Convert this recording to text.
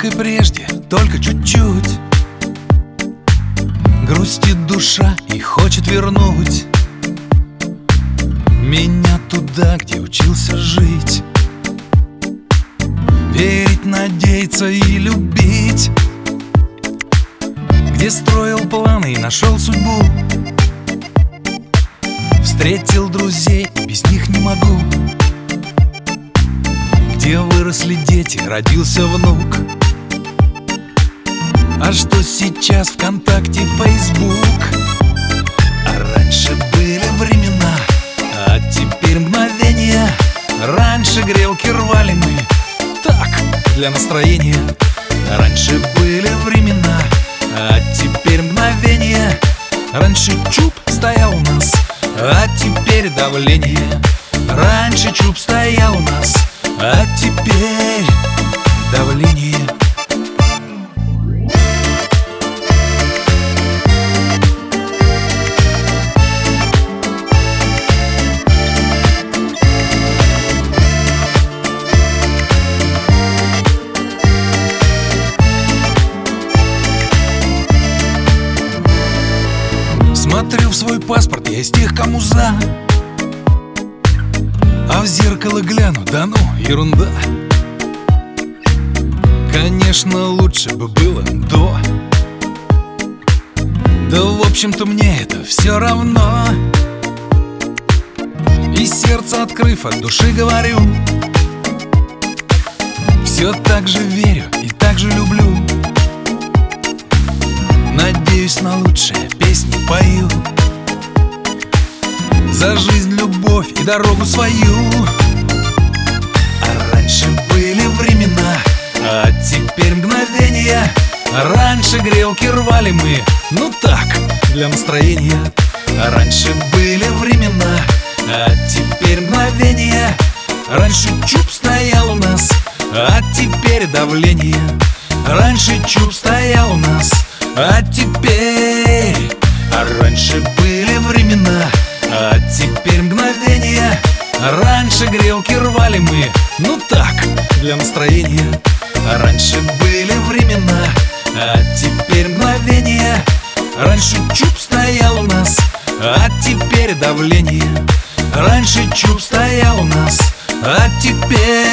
как и прежде, только чуть-чуть. Грустит душа и хочет вернуть меня туда, где учился жить. Верить, надеяться и любить, где строил планы и нашел судьбу. Встретил друзей и без них не могу, где выросли дети, родился внук. А что сейчас ВКонтакте, Фейсбук? А раньше были времена, а теперь мгновения. Раньше грелки рвали мы так, для настроения. Раньше были времена, а теперь мгновения. Раньше чуб стоял у нас, а теперь давление. Раньше чуб стоял у нас, а теперь давление. Смотрю в свой паспорт, я из тех, кому за. А в зеркало гляну, да ну, ерунда. Конечно, лучше бы было до. Да в общем-то мне это все равно. И сердце открыв, от души говорю, все так же верю и так же люблю. Надеюсь на лучшее, песни пою, за жизнь, любовь и дорогу свою. А раньше были времена, а теперь мгновения. Раньше грелки рвали мы, ну так, для настроения. А раньше были времена, а теперь мгновения. Раньше чуб стоял у нас, а теперь давление. Раньше чуб стоял у нас, а теперь. А раньше были времена, а теперь мгновения. Раньше грелки рвали мы, ну так, для настроения. Раньше были времена, а теперь мгновения. Раньше чуб стоял у нас, а теперь давление. Раньше чуб стоял у нас, а теперь